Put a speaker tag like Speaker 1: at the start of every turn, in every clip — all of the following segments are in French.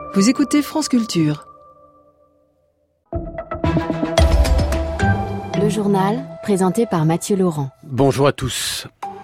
Speaker 1: Vous écoutez France Culture.
Speaker 2: Le journal, présenté par Mathieu Laurent.
Speaker 3: Bonjour à tous.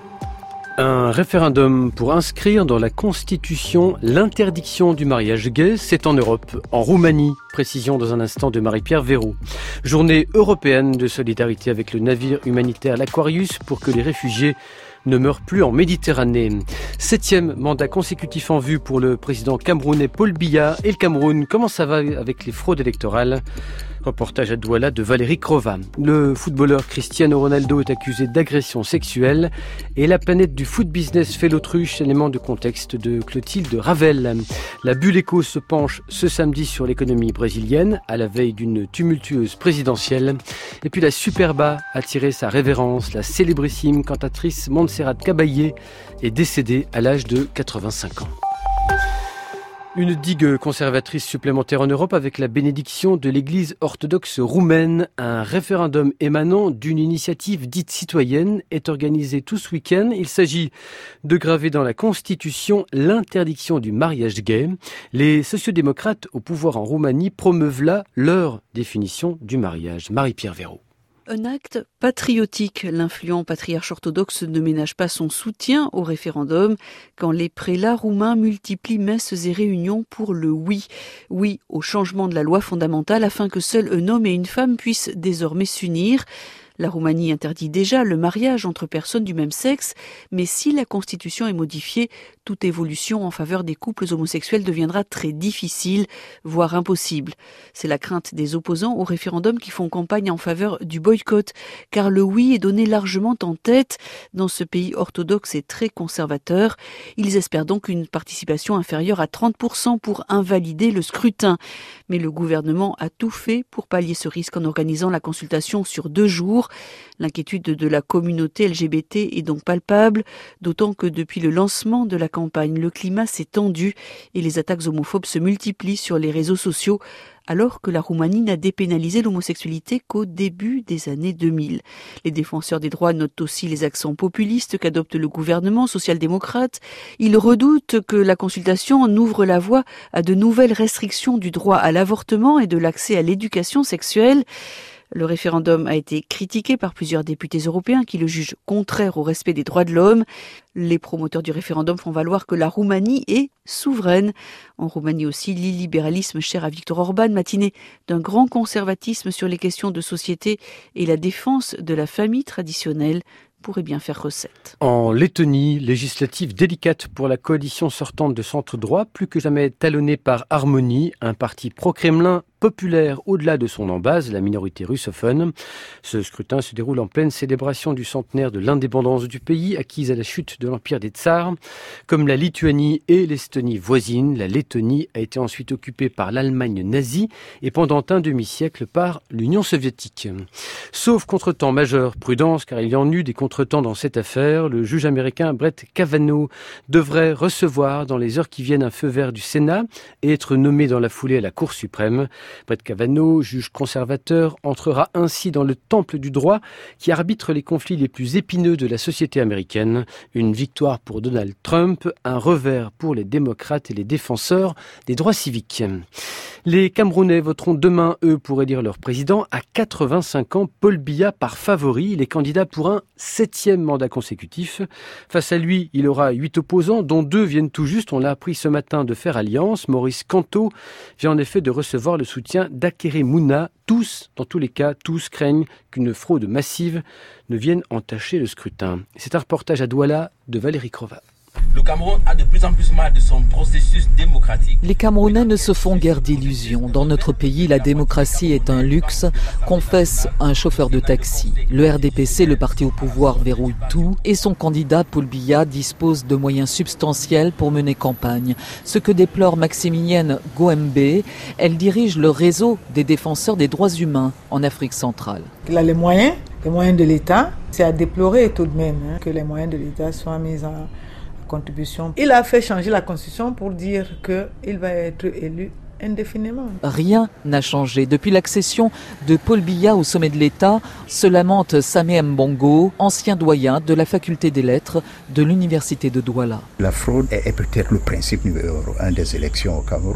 Speaker 3: Un référendum pour inscrire dans la Constitution l'interdiction du mariage gay, c'est en Europe, en Roumanie. Précision dans un instant de Marie-Pierre Véraud. Journée européenne de solidarité avec le navire humanitaire l'Aquarius pour que les réfugiés ne meurent plus en Méditerranée. 7e mandat consécutif en vue pour le président camerounais Paul Biya. Et le Cameroun, comment ça va avec les fraudes électorales ? Reportage à Douala de Valérie Crova. Le footballeur Cristiano Ronaldo est accusé d'agression sexuelle et la planète du foot business fait l'autruche, élément de contexte de Clotilde Ravel. La bulle éco se penche ce samedi sur l'économie brésilienne à la veille d'une tumultueuse présidentielle. Et puis la Superba a tiré sa révérence. La célébrissime cantatrice Montserrat Caballé est décédée à l'âge de 85 ans. Une digue conservatrice supplémentaire en Europe avec la bénédiction de l'Église orthodoxe roumaine. Un référendum émanant d'une initiative dite citoyenne est organisé tout ce week-end. Il s'agit de graver dans la Constitution l'interdiction du mariage gay. Les sociodémocrates au pouvoir en Roumanie promeuvent là leur définition du mariage. Marie-Pierre Véraud.
Speaker 4: Un acte patriotique. L'influent patriarche orthodoxe ne ménage pas son soutien au référendum quand les prélats roumains multiplient messes et réunions pour le oui. Oui au changement de la loi fondamentale afin que seul un homme et une femme puissent désormais s'unir. La Roumanie interdit déjà le mariage entre personnes du même sexe, mais si la Constitution est modifiée, toute évolution en faveur des couples homosexuels deviendra très difficile, voire impossible. C'est la crainte des opposants au référendum qui font campagne en faveur du boycott, car le oui est donné largement en tête dans ce pays orthodoxe et très conservateur. Ils espèrent donc une participation inférieure à 30% pour invalider le scrutin. Mais le gouvernement a tout fait pour pallier ce risque en organisant la consultation sur 2 jours. L'inquiétude de la communauté LGBT est donc palpable, d'autant que depuis le lancement de la campagne, le climat s'est tendu et les attaques homophobes se multiplient sur les réseaux sociaux, alors que la Roumanie n'a dépénalisé l'homosexualité qu'au début des années 2000. Les défenseurs des droits notent aussi les accents populistes qu'adopte le gouvernement social-démocrate. Ils redoutent que la consultation n'ouvre la voie à de nouvelles restrictions du droit à l'avortement et de l'accès à l'éducation sexuelle. Le référendum a été critiqué par plusieurs députés européens qui le jugent contraire au respect des droits de l'homme. Les promoteurs du référendum font valoir que la Roumanie est souveraine. En Roumanie aussi, l'illibéralisme cher à Viktor Orban, matiné d'un grand conservatisme sur les questions de société et la défense de la famille traditionnelle, pourrait bien faire recette.
Speaker 3: En Lettonie, législative délicate pour la coalition sortante de centre-droit, plus que jamais talonnée par Harmonie, un parti pro-Kremlin populaire au-delà de son embase, la minorité russophone. Ce scrutin se déroule en pleine célébration du centenaire de l'indépendance du pays, acquise à la chute de l'Empire des Tsars. Comme la Lituanie et l'Estonie voisines, la Lettonie a été ensuite occupée par l'Allemagne nazie et pendant un demi-siècle par l'Union soviétique. Sauf contretemps majeur, prudence, car il y en eut des contretemps dans cette affaire, le juge américain Brett Kavanaugh devrait recevoir dans les heures qui viennent un feu vert du Sénat et être nommé dans la foulée à la Cour suprême. Brett Kavanaugh, juge conservateur, entrera ainsi dans le temple du droit qui arbitre les conflits les plus épineux de la société américaine. Une victoire pour Donald Trump, un revers pour les démocrates et les défenseurs des droits civiques. Les Camerounais voteront demain, eux, pour élire leur président. À 85 ans, Paul Biya part favori. Il est candidat pour un 7e mandat consécutif. Face à lui, il aura 8 opposants, dont 2 viennent tout juste, on l'a appris ce matin, de faire alliance. Maurice Kamto vient en effet de recevoir le soutien d'Akere Mouna. Dans tous les cas, tous craignent qu'une fraude massive ne vienne entacher le scrutin. C'est un reportage à Douala de Valérie Crova.
Speaker 5: Le Cameroun a de plus en plus mal de son processus démocratique.
Speaker 6: Les Camerounais ne se font guère d'illusions. Dans notre pays, la démocratie est un luxe, confesse un chauffeur de taxi. Le RDPC, le parti au pouvoir, verrouille tout et son candidat, Paul Biya, dispose de moyens substantiels pour mener campagne. Ce que déplore Maximilienne Goembe, elle dirige le réseau des défenseurs des droits humains en Afrique centrale.
Speaker 7: Il a les moyens de l'État. C'est à déplorer tout de même que les moyens de l'État soient mis en contribution. Il a fait changer la Constitution pour dire qu'il va être élu indéfiniment.
Speaker 6: Rien n'a changé. Depuis l'accession de Paul Biya au sommet de l'État, se lamente Samé Mbongo, ancien doyen de la faculté des lettres de l'université de Douala.
Speaker 8: La fraude est peut-être le principe numéro 1 des élections au Cameroun.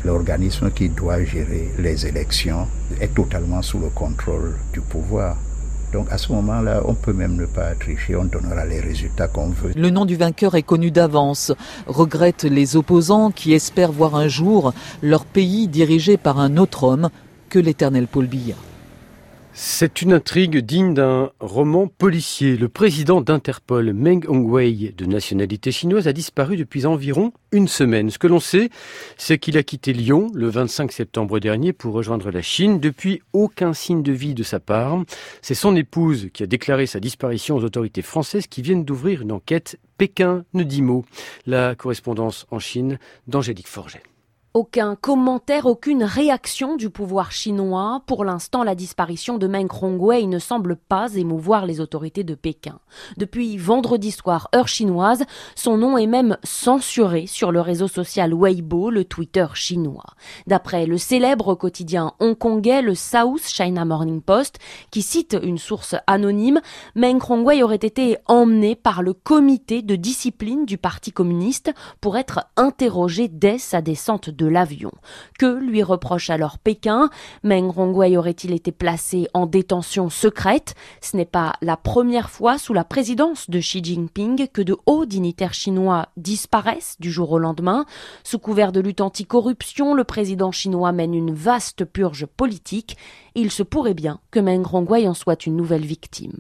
Speaker 1: l'organisme qui doit gérer les élections est totalement sous le contrôle du pouvoir. Donc à ce moment-là, on peut même ne pas tricher, on donnera les résultats qu'on veut.
Speaker 6: Le nom du vainqueur est connu d'avance, regrettent les opposants qui espèrent voir un jour leur pays dirigé par un autre homme que l'éternel Paul Biya.
Speaker 3: C'est une intrigue digne d'un roman policier. Le président d'Interpol, Meng Hongwei, de nationalité chinoise, a disparu depuis environ une semaine. Ce que l'on sait, c'est qu'il a quitté Lyon le 25 septembre dernier pour rejoindre la Chine. Depuis, aucun signe de vie de sa part. C'est son épouse qui a déclaré sa disparition aux autorités françaises qui viennent d'ouvrir une enquête. Pékin ne dit mot. La correspondance en Chine d'Angélique Forget.
Speaker 8: Aucun commentaire, aucune réaction du pouvoir chinois. Pour l'instant, la disparition de Meng Hongwei ne semble pas émouvoir les autorités de Pékin. Depuis vendredi soir, heure chinoise, son nom est même censuré sur le réseau social Weibo, le Twitter chinois. D'après le célèbre quotidien hongkongais, le South China Morning Post, qui cite une source anonyme, Meng Hongwei aurait été emmené par le comité de discipline du Parti communiste pour être interrogé dès sa descente de l'avion. Que lui reproche alors Pékin? Meng Hongwei aurait-il été placé en détention secrète? Ce n'est pas la première fois sous la présidence de Xi Jinping que de hauts dignitaires chinois disparaissent du jour au lendemain. Sous couvert de lutte anticorruption, le président chinois mène une vaste purge politique. Il se pourrait bien que Meng Hongwei en soit une nouvelle victime.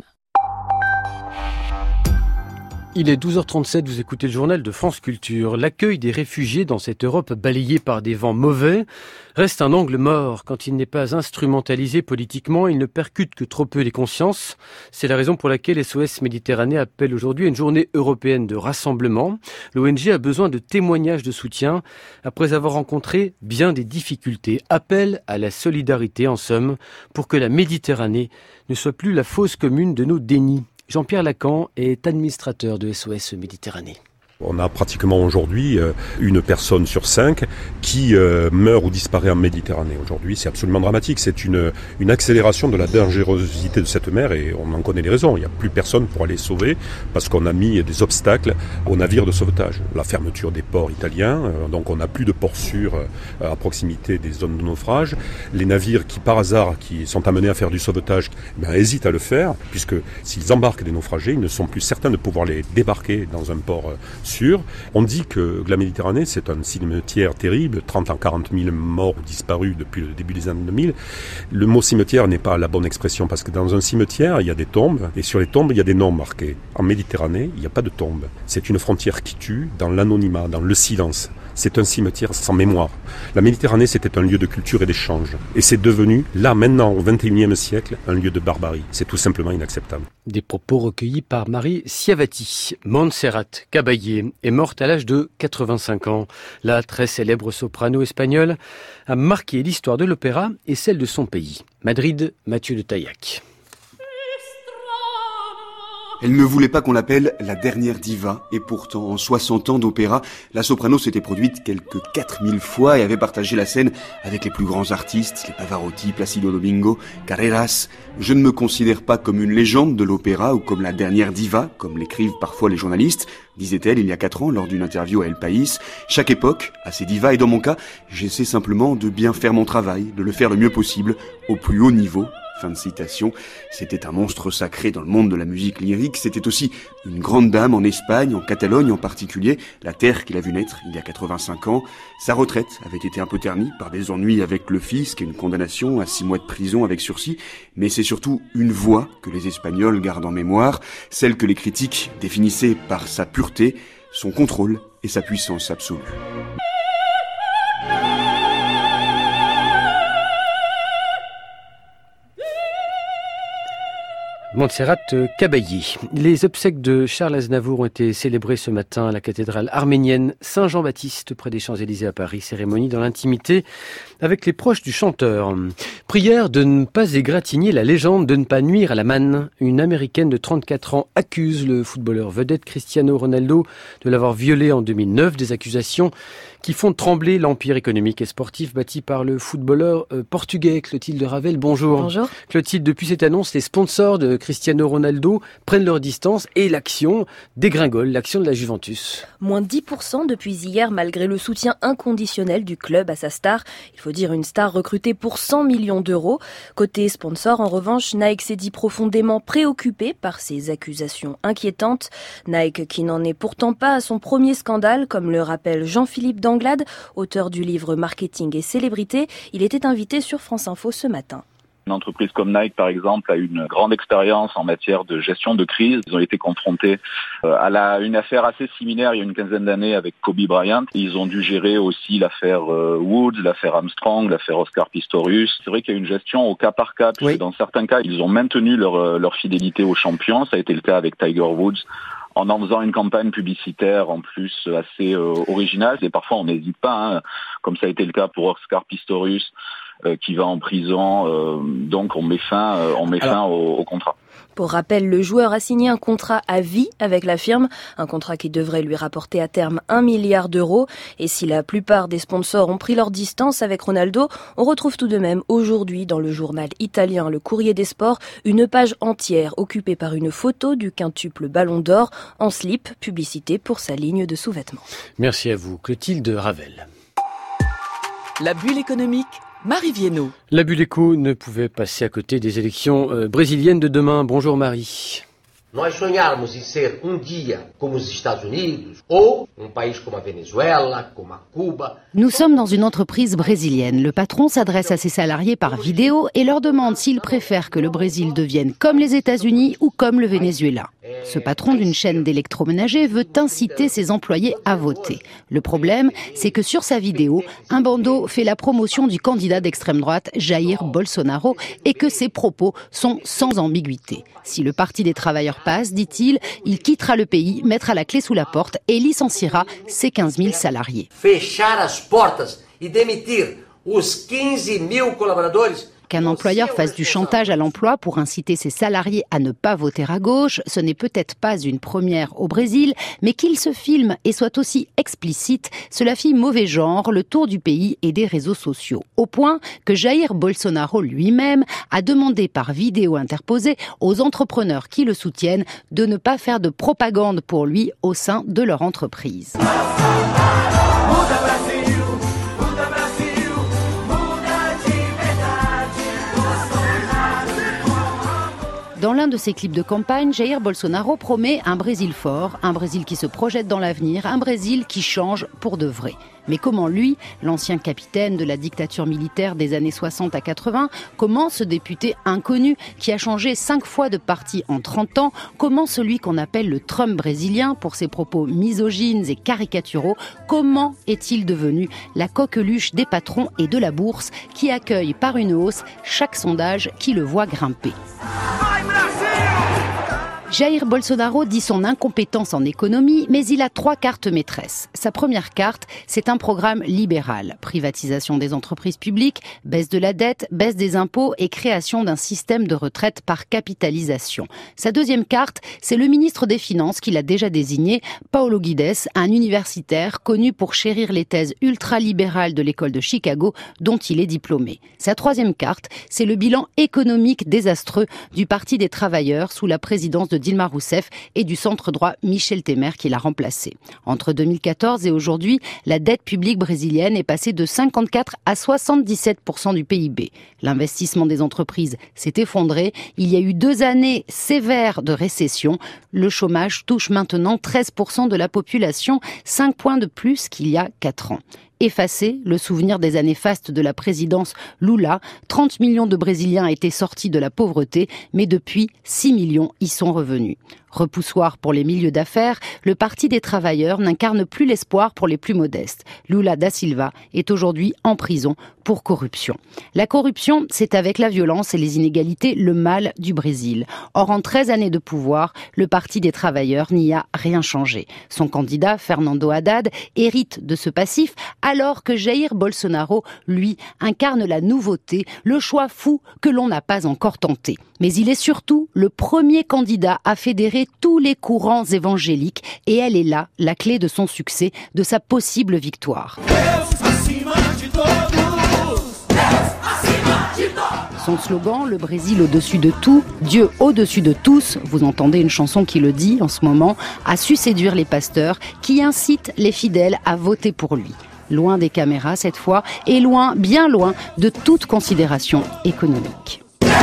Speaker 3: Il est 12h37, vous écoutez le journal de France Culture. L'accueil des réfugiés dans cette Europe balayée par des vents mauvais reste un angle mort. Quand il n'est pas instrumentalisé politiquement, il ne percute que trop peu les consciences. C'est la raison pour laquelle SOS Méditerranée appelle aujourd'hui à une journée européenne de rassemblement. L'ONG a besoin de témoignages de soutien après avoir rencontré bien des difficultés. Appel à la solidarité, en somme, pour que la Méditerranée ne soit plus la fosse commune de nos dénis. Jean-Pierre Lacan est administrateur de SOS Méditerranée.
Speaker 9: On a pratiquement aujourd'hui une personne sur 5 qui meurt ou disparaît en Méditerranée. Aujourd'hui, c'est absolument dramatique. C'est une accélération de la dangerosité de cette mer et on en connaît les raisons. Il n'y a plus personne pour aller sauver parce qu'on a mis des obstacles aux navires de sauvetage. La fermeture des ports italiens, donc on n'a plus de ports sûrs à proximité des zones de naufrage. Les navires qui, par hasard, qui sont amenés à faire du sauvetage, hésitent à le faire puisque s'ils embarquent des naufragés, ils ne sont plus certains de pouvoir les débarquer dans un port sûr. On dit que la Méditerranée, c'est un cimetière terrible, 30 à 40 000 morts ou disparus depuis le début des années 2000. Le mot cimetière n'est pas la bonne expression parce que dans un cimetière, il y a des tombes et sur les tombes, il y a des noms marqués. En Méditerranée, il n'y a pas de tombes. C'est une frontière qui tue dans l'anonymat, dans le silence. C'est un cimetière sans mémoire. La Méditerranée, c'était un lieu de culture et d'échange. Et c'est devenu, là, maintenant, au XXIe siècle, un lieu de barbarie. C'est tout simplement inacceptable.
Speaker 3: Des propos recueillis par Marie Schiavati. Montserrat Caballé est morte à l'âge de 85 ans. La très célèbre soprano espagnole a marqué l'histoire de l'opéra et celle de son pays. Madrid, Mathieu de Taillac.
Speaker 10: Elle ne voulait pas qu'on l'appelle la dernière diva, et pourtant, en 60 ans d'opéra, la soprano s'était produite quelques 4000 fois et avait partagé la scène avec les plus grands artistes, les Pavarotti, Placido Domingo, Carreras. Je ne me considère pas comme une légende de l'opéra ou comme la dernière diva, comme l'écrivent parfois les journalistes, disait-elle il y a 4 ans lors d'une interview à El País. Chaque époque a ses divas et dans mon cas, j'essaie simplement de bien faire mon travail, de le faire le mieux possible, au plus haut niveau. Fin de citation. C'était un monstre sacré dans le monde de la musique lyrique. C'était aussi une grande dame en Espagne, en Catalogne en particulier, la terre qu'il a vu naître il y a 85 ans. Sa retraite avait été un peu ternie par des ennuis avec le fisc et une condamnation à 6 mois de prison avec sursis. Mais c'est surtout une voix que les Espagnols gardent en mémoire, celle que les critiques définissaient par sa pureté, son contrôle et sa puissance absolue.
Speaker 3: Montserrat Caballé. Les obsèques de Charles Aznavour ont été célébrées ce matin à la cathédrale arménienne Saint-Jean-Baptiste près des Champs-Élysées à Paris. Cérémonie dans l'intimité avec les proches du chanteur. Prière de ne pas égratigner la légende, de ne pas nuire à la manne. Une Américaine de 34 ans accuse le footballeur vedette Cristiano Ronaldo de l'avoir violé en 2009. Des accusations qui font trembler l'empire économique et sportif bâti par le footballeur portugais. Clotilde Ravel, bonjour.
Speaker 11: Bonjour.
Speaker 3: Clotilde, depuis cette annonce, les sponsors de Cristiano Ronaldo prennent leur distance et l'action dégringole, l'action de la Juventus.
Speaker 11: Moins 10% depuis hier malgré le soutien inconditionnel du club à sa star. Il faut dire une star recrutée pour 100 millions d'euros. Côté sponsor, en revanche, Nike s'est dit profondément préoccupé par ces accusations inquiétantes. Nike qui n'en est pourtant pas à son premier scandale, comme le rappelle Jean-Philippe Danglade, auteur du livre Marketing et Célébrité. Il était invité sur France Info ce matin.
Speaker 12: Une entreprise comme Nike, par exemple, a une grande expérience en matière de gestion de crise. Ils ont été confrontés à une affaire assez similaire il y a une quinzaine d'années avec Kobe Bryant. Ils ont dû gérer aussi l'affaire Woods, l'affaire Armstrong, l'affaire Oscar Pistorius. C'est vrai qu'il y a une gestion au cas par cas, puisque dans certains cas, ils ont maintenu leur fidélité aux champions. Ça a été le cas avec Tiger Woods, en faisant une campagne publicitaire en plus assez originale. Et parfois, on n'hésite pas, comme ça a été le cas pour Oscar Pistorius, qui va en prison, donc on met fin au contrat.
Speaker 11: Pour rappel, le joueur a signé un contrat à vie avec la firme, un contrat qui devrait lui rapporter à terme 1 milliard d'euros. Et si la plupart des sponsors ont pris leur distance avec Ronaldo, on retrouve tout de même aujourd'hui dans le journal italien Le Corriere des Sports une page entière occupée par une photo du quintuple Ballon d'Or en slip, publicité pour sa ligne de sous-vêtements.
Speaker 3: Merci à vous, Clotilde Ravel.
Speaker 6: La bulle économique, Marie Viennot.
Speaker 3: La bulle éco ne pouvait passer à côté des élections brésiliennes de demain. Bonjour Marie.
Speaker 13: Nós sonharmos em ser dia como os Estados Unidos ou país como a Venezuela, como a Cuba.
Speaker 14: Nous sommes dans une entreprise brésilienne. Le patron s'adresse à ses salariés par vidéo et leur demande s'ils préfèrent que le Brésil devienne comme les États-Unis ou comme le Venezuela. Ce patron d'une chaîne d'électroménager veut inciter ses employés à voter. Le problème, c'est que sur sa vidéo, un bandeau fait la promotion du candidat d'extrême droite Jair Bolsonaro et que ses propos sont sans ambiguïté. Si le Parti des travailleurs passe, dit-il, il quittera le pays, mettra la clé sous la porte et licenciera ses 15 000 salariés.
Speaker 13: Fechar as portas e demitir os 15 000 colaboradores.
Speaker 14: Qu'un employeur fasse du chantage à l'emploi pour inciter ses salariés à ne pas voter à gauche, ce n'est peut-être pas une première au Brésil, mais qu'il se filme et soit aussi explicite, cela fit mauvais genre le tour du pays et des réseaux sociaux. Au point que Jair Bolsonaro lui-même a demandé par vidéo interposée aux entrepreneurs qui le soutiennent de ne pas faire de propagande pour lui au sein de leur entreprise. Dans l'un de ses clips de campagne, Jair Bolsonaro promet un Brésil fort, un Brésil qui se projette dans l'avenir, un Brésil qui change pour de vrai. Mais comment lui, l'ancien capitaine de la dictature militaire des années 60 à 80, comment ce député inconnu qui a changé 5 fois de parti en 30 ans, comment celui qu'on appelle le Trump brésilien pour ses propos misogynes et caricaturaux, comment est-il devenu la coqueluche des patrons et de la bourse qui accueille par une hausse chaque sondage qui le voit grimper? Jair Bolsonaro dit son incompétence en économie, mais il a 3 cartes maîtresses. Sa première carte, c'est un programme libéral. Privatisation des entreprises publiques, baisse de la dette, baisse des impôts et création d'un système de retraite par capitalisation. Sa deuxième carte, c'est le ministre des Finances qu'il a déjà désigné, Paulo Guedes, un universitaire connu pour chérir les thèses ultralibérales de l'école de Chicago, dont il est diplômé. Sa troisième carte, c'est le bilan économique désastreux du Parti des travailleurs sous la présidence de Dilma Rousseff et du centre droit Michel Temer qui l'a remplacé. Entre 2014 et aujourd'hui, la dette publique brésilienne est passée de 54 à 77% du PIB. L'investissement des entreprises s'est effondré. Il y a eu 2 années sévères de récession. Le chômage touche maintenant 13% de la population, 5 points de plus qu'il y a 4 ans. Effacer le souvenir des années fastes de la présidence Lula, 30 millions de Brésiliens étaient sortis de la pauvreté, mais depuis, 6 millions y sont revenus. Repoussoir pour les milieux d'affaires, le Parti des travailleurs n'incarne plus l'espoir pour les plus modestes. Lula da Silva est aujourd'hui en prison pour corruption. La corruption, c'est avec la violence et les inégalités le mal du Brésil. Or, en 13 années de pouvoir, le Parti des travailleurs n'y a rien changé. Son candidat, Fernando Haddad, hérite de ce passif, alors que Jair Bolsonaro, lui, incarne la nouveauté, le choix fou que l'on n'a pas encore tenté. Mais il est surtout le premier candidat à fédérer tous les courants évangéliques et elle est là, la clé de son succès, de sa possible victoire. Son slogan, le Brésil au-dessus de tout, Dieu au-dessus de tous, vous entendez une chanson qui le dit en ce moment, a su séduire les pasteurs qui incitent les fidèles à voter pour lui. Loin des caméras cette fois, et loin, bien loin, de toute considération économique.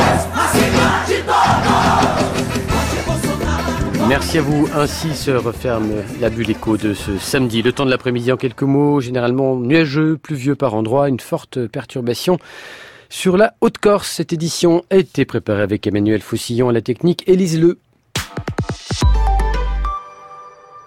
Speaker 3: Merci à vous. Ainsi se referme la bulle écho de ce samedi. Le temps de l'après-midi en quelques mots, généralement nuageux, pluvieux par endroits, une forte perturbation sur la Haute-Corse. Cette édition a été préparée avec Emmanuel Faucillon à la technique, Élise Le.